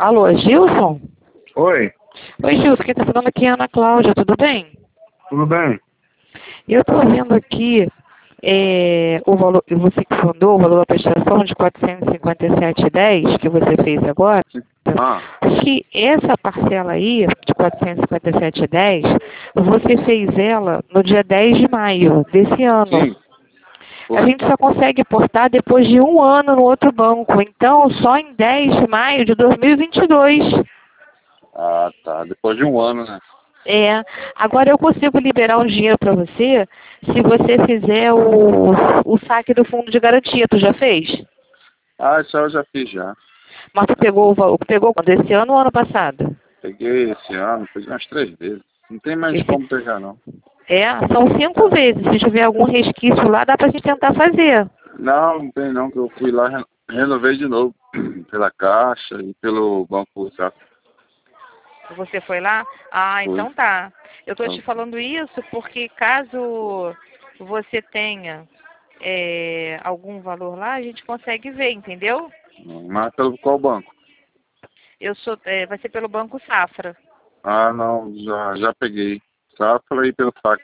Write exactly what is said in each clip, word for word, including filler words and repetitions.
Alô, Gilson? Oi, Oi, Gilson, quem está falando aqui é a Ana Cláudia, tudo bem? tudo bem? Eu estou vendo aqui é, o valor, você que fundou, o valor da prestação de quatrocentos e cinquenta e sete reais e dez centavos que você fez agora. Ah, Acho que essa parcela aí, de quatrocentos e cinquenta e sete reais e dez centavos, você fez ela no dia dez de maio desse ano. sim, A foi. gente só consegue portar depois de um ano no outro banco, então só em dez de maio de dois mil e vinte e dois. Ah, tá. Depois de um ano, né? É, agora eu consigo liberar um dinheiro para você se você fizer o, o saque do fundo de garantia. Tu já fez? Ah, isso aí eu já fiz já. Mas tu pegou o valor, pegou quando? Esse ano ou ano passado? Peguei esse ano, peguei umas três vezes. Não tem mais Esse, como pegar, não. é, são cinco vezes. Se tiver algum resquício lá, dá pra gente tentar fazer. Não, não tem não, que eu fui lá e renovei de novo. Pela Caixa e pelo Banco Safra. Você foi lá? Ah, Fui. então tá. Eu tô te Então, falando isso porque caso você tenha é, algum valor lá, a gente consegue ver, entendeu? mas pelo qual banco? Eu sou, é, vai ser pelo Banco Safra. Ah, não, já, já peguei. Safra e pelo Safra.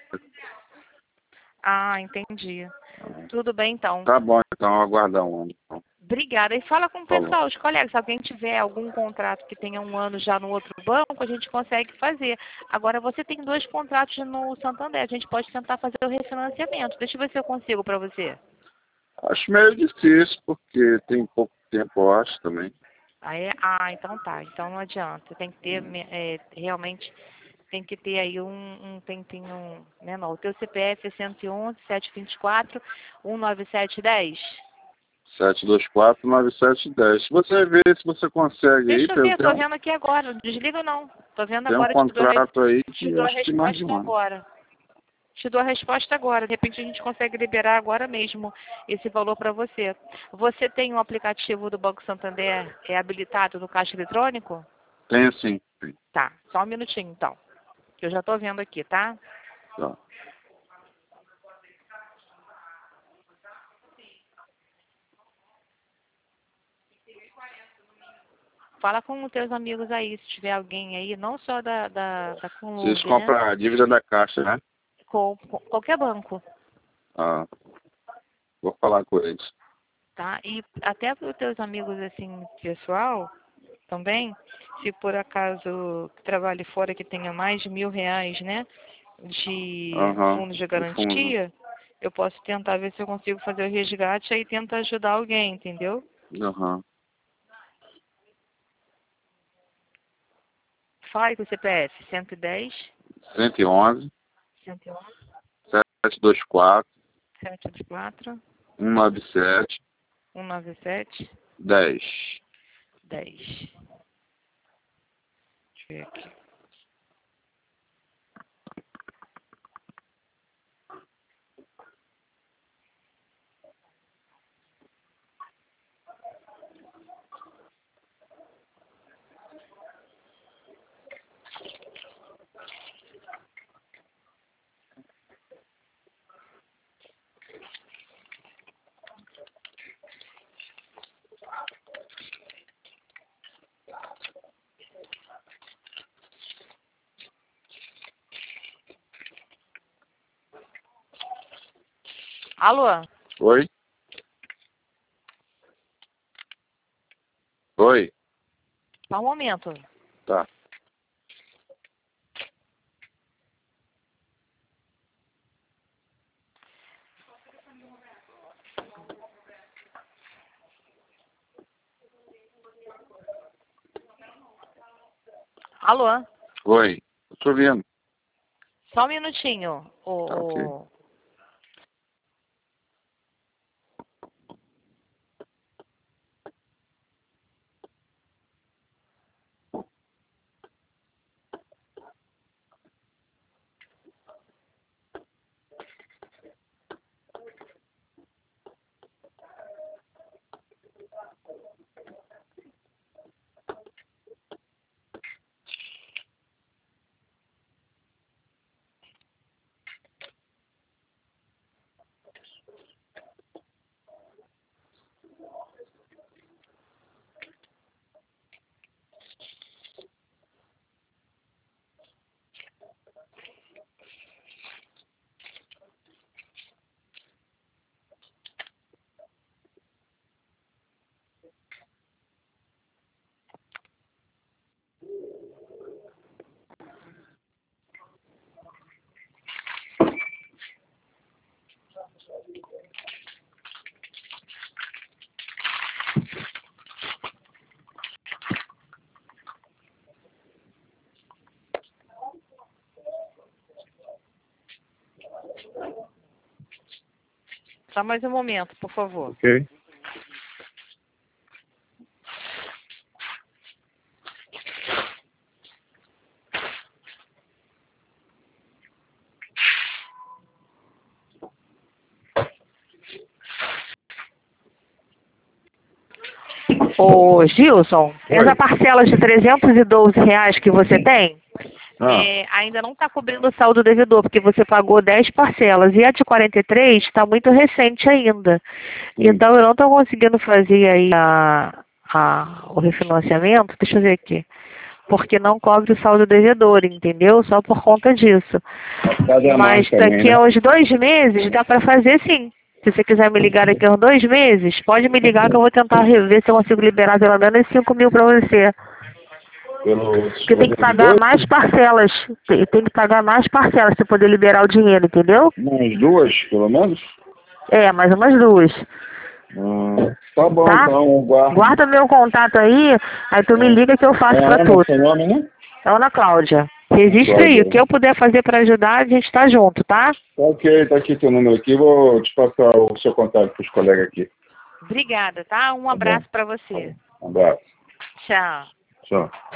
Ah, entendi. Tudo bem, então. Tá bom, então, aguardar um ano. Então. Obrigada. E fala com o Falou. pessoal, os colegas. Se alguém tiver algum contrato que tenha um ano já no outro banco, a gente consegue fazer. Agora, você tem dois contratos no Santander. A gente pode tentar fazer o refinanciamento. Deixa eu ver se eu consigo para você. Acho meio difícil, porque tem pouco tempo, eu acho, também. Ah, é? Ah, então tá. Então não adianta. Tem que ter, é, realmente, tem que ter aí um, um tempinho menor. O teu C P F é cento e onze, setecentos e vinte e quatro, cento e noventa e sete, dez. sete dois quatro, nove sete um zero. Se você ver se você consegue aí, Deixa eu tem, ver, tem tô um, vendo aqui agora. Não desliga não. Tô vendo tem um agora, te dou, a res- contrato aí te que dou a acho que mais de resposta um ano. agora. Te dou a resposta agora. De repente a gente consegue liberar agora mesmo esse valor para você. Você tem um aplicativo do Banco Santander é habilitado no caixa eletrônico? Tem sim. Sim. Tá, só um minutinho então. Que eu já tô vendo aqui, tá? Tá. Fala com os teus amigos aí, se tiver alguém aí, não só da, da, da Vocês Conlug, né? compram a dívida da Caixa, né? Com, com qualquer banco, Ah, vou falar com eles. tá? E até para os teus amigos, assim, pessoal, também, se por acaso trabalhe fora que tenha mais de mil reais, né, de Aham, fundo de do fundo. garantia, eu posso tentar ver se eu consigo fazer o resgate aí tenta ajudar alguém, entendeu? Aham. Fale com o C P F, cento e dez, cento e onze, cento e onze, sete dois quatro, sete quatro, um nove sete, um nove sete, dez. dez. Deixa eu ver aqui. Alô? Oi? Oi? Só um momento. Tá. Alô? Oi? Eu tô vendo. Só um minutinho. O, Tá ok. o... Só mais um momento, por favor. Ok. Ô, Gilson, Oi. essa parcela de trezentos e doze reais que você tem, Ah, é, ainda não está cobrindo o saldo devedor, porque você pagou dez parcelas. E a de quarenta e três está muito recente ainda. sim. Então, eu não estou conseguindo fazer aí a, a, o refinanciamento. Deixa eu ver aqui. Porque não cobre o saldo devedor, entendeu? Só por conta disso. Cada Mas mais também, daqui né? a uns dois meses dá para fazer sim. Se você quiser me ligar daqui a uns dois meses, pode me ligar que eu vou tentar rever se eu consigo liberar pelo menos cinco mil para você. Pelo Porque tem que pagar mais parcelas. Tem, tem que pagar mais parcelas para poder liberar o dinheiro, entendeu? umas duas, pelo menos? É, mais umas duas. Hum, tá bom, Tá? então, guarda. Guarda meu contato aí, aí tu me liga que eu faço É pra Ana, tu. seu nome, né? É Ana Cláudia. Registra aí. O Cláudia. que eu puder fazer pra ajudar, a gente tá junto, tá? Ok, tá aqui teu número aqui. Vou te passar o seu contato pros colegas aqui. Obrigada, tá? Um Tá bom? abraço pra você. Um abraço. Tchau. Tchau.